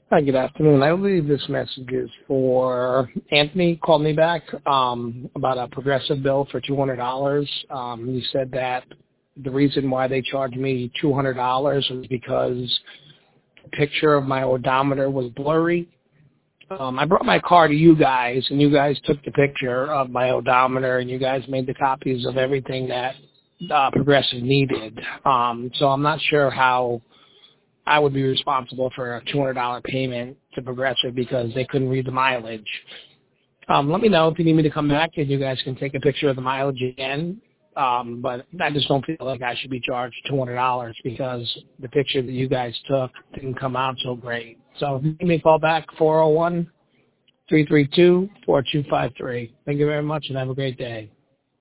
Hi, good afternoon. I believe this message is for Anthony. Called me back about a progressive bill for $200. He said that the reason why they charged me $200 was because the picture of my odometer was blurry. I brought my car to you guys, and you guys took the picture of my odometer, and you guys made the copies of everything that Progressive needed. So I'm not sure how I would be responsible for a $200 payment to Progressive because they couldn't read the mileage. Let me know if you need me to come back, and you guys can take a picture of the mileage again. But I just don't feel like I should be charged $200 because the picture that you guys took didn't come out so great. So give me a call back, 401-332-4253. Thank you very much, and have a great day.